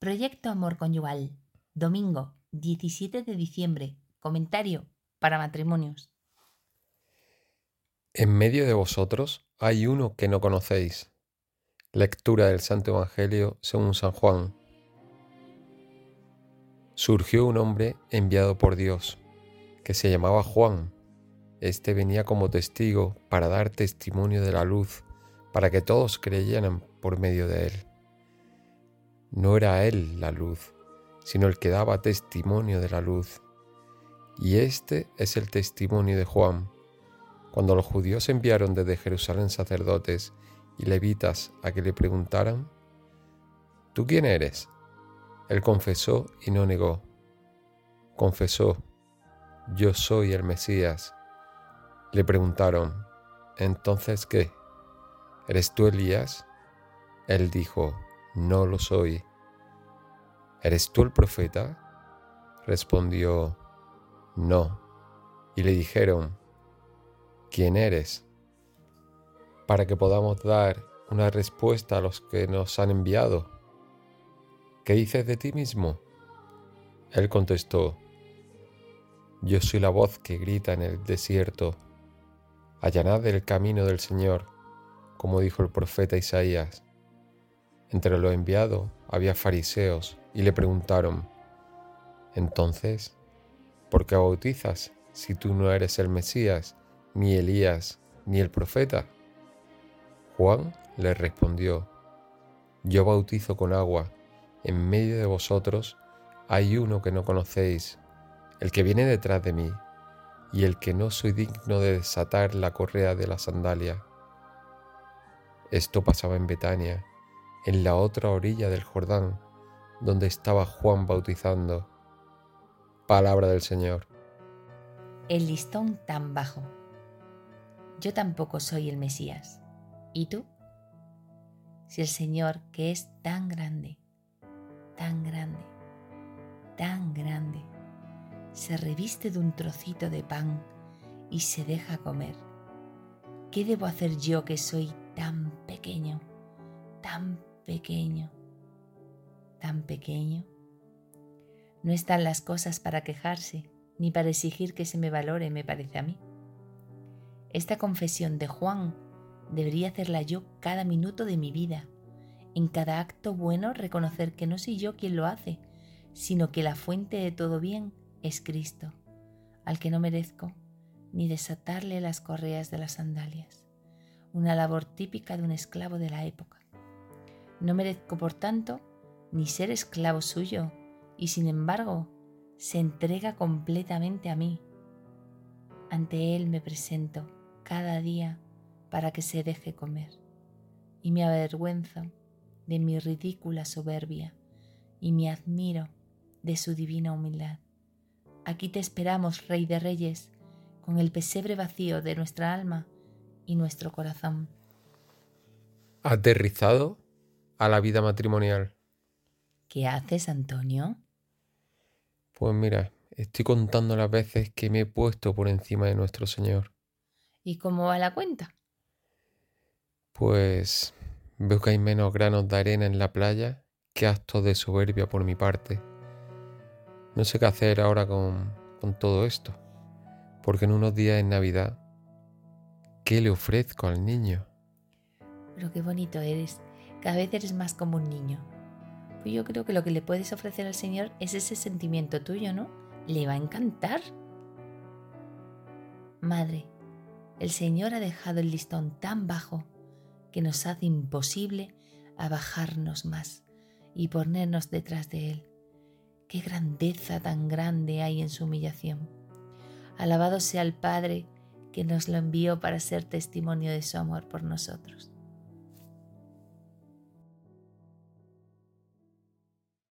Proyecto Amor Conyugal. Domingo, 17 de diciembre. Comentario para matrimonios. En medio de vosotros hay uno que no conocéis. Lectura del Santo Evangelio según San Juan. Surgió un hombre enviado por Dios, que se llamaba Juan. Este venía como testigo para dar testimonio de la luz, para que todos creyeran por medio de él. No era él la luz, sino el que daba testimonio de la luz. Y este es el testimonio de Juan. Cuando los judíos enviaron desde Jerusalén sacerdotes y levitas a que le preguntaran: ¿Tú quién eres? Él confesó y no negó. Confesó: Yo soy el Mesías. Le preguntaron: ¿Entonces qué? ¿Eres tú Elías? Él dijo: No lo soy. ¿Eres tú el profeta? Respondió: No. Y le dijeron: ¿Quién eres? Para que podamos dar una respuesta a los que nos han enviado. ¿Qué dices de ti mismo? Él contestó: Yo soy la voz que grita en el desierto: allanad el camino del Señor, como dijo el profeta Isaías. Entre los enviados había fariseos y le preguntaron: Entonces, ¿por qué bautizas si tú no eres el Mesías, ni Elías, ni el profeta? Juan le respondió: Yo bautizo con agua. En medio de vosotros hay uno que no conocéis, el que viene detrás de mí, y el que no soy digno de desatar la correa de la sandalia. Esto pasaba en Betania, en la otra orilla del Jordán, donde estaba Juan bautizando. Palabra del Señor. El listón tan bajo. Yo tampoco soy el Mesías. ¿Y tú? Si el Señor, que es tan grande, tan grande, tan grande, se reviste de un trocito de pan y se deja comer, ¿qué debo hacer yo que soy tan pequeño, tan pequeño, tan pequeño? No están las cosas para quejarse, ni para exigir que se me valore, me parece a mí. Esta confesión de Juan debería hacerla yo cada minuto de mi vida. En cada acto bueno reconocer que no soy yo quien lo hace, sino que la fuente de todo bien es Cristo, al que no merezco ni desatarle las correas de las sandalias, una labor típica de un esclavo de la época. No merezco, por tanto, ni ser esclavo suyo, y sin embargo, se entrega completamente a mí. Ante él me presento cada día para que se deje comer, y me avergüenzo de mi ridícula soberbia y me admiro de su divina humildad. Aquí te esperamos, Rey de Reyes, con el pesebre vacío de nuestra alma y nuestro corazón. Aterrizado a la vida matrimonial. ¿Qué haces, Antonio? Pues mira, estoy contando las veces que me he puesto por encima de nuestro Señor. ¿Y cómo va la cuenta? Pues veo que hay menos granos de arena en la playa que actos de soberbia por mi parte. No sé qué hacer ahora con todo esto, porque en unos días de Navidad, ¿qué le ofrezco al niño? Pero qué bonito eres. Cada vez eres más como un niño. Pues yo creo que lo que le puedes ofrecer al Señor es ese sentimiento tuyo, ¿no? Le va a encantar. Madre, el Señor ha dejado el listón tan bajo que nos hace imposible a bajarnos más y ponernos detrás de Él. Qué grandeza tan grande hay en su humillación. Alabado sea el Padre que nos lo envió para ser testimonio de su amor por nosotros.